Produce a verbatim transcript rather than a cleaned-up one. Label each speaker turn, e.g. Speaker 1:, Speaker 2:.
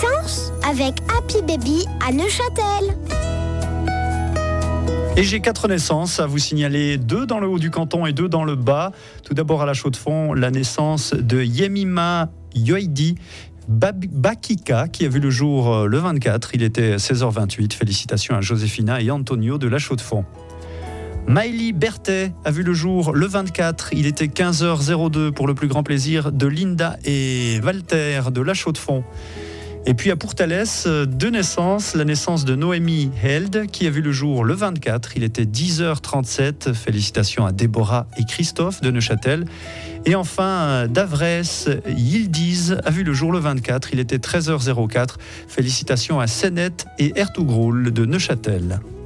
Speaker 1: naissance avec Happy Baby à Neuchâtel.
Speaker 2: Et j'ai quatre naissances à vous signaler, deux dans le haut du canton et deux dans le bas. Tout d'abord à la Chaux-de-Fonds, la naissance de Yemima Yoidi Bakika qui a vu le jour le vingt-quatre, il était seize heures vingt-huit. Félicitations à Joséphina et Antonio de la Chaux-de-Fonds. Maëlie Berthet a vu le jour le vingt-quatre, il était quinze heures deux pour le plus grand plaisir de Linda et Walter de la Chaux-de-Fonds. Et puis à Pourtalès, deux naissances, la naissance de Noémie Held qui a vu le jour le vingt-quatre, il était dix heures trente-sept, félicitations à Déborah et Christophe de Neuchâtel. Et enfin, d'Avrès, Yildiz a vu le jour le vingt-quatre, il était treize heures quatre, félicitations à Sénette et Ertugrul de Neuchâtel.